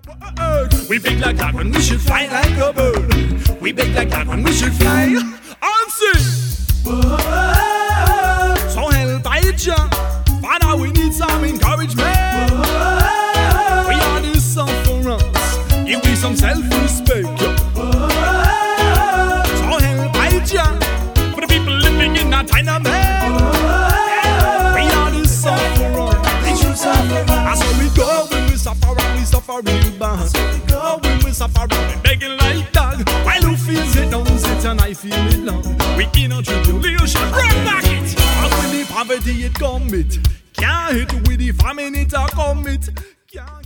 We big like that when we should fly like a bird. We big like that when we should fly. And sing. So help by Jah. Father, we need some encouragement. We are the sufferers. Give me some self-respect. So help by Jah. For the people living in that time of man. We are the sufferers. That's how we go when we suffer and we suffer real bad. That's how we go when we suffer and we begging like dog. While who feels it down sit and I feel it long. We in a tribulation, run back it. And when the poverty it come it, can't hit with the famine it a come it. Can't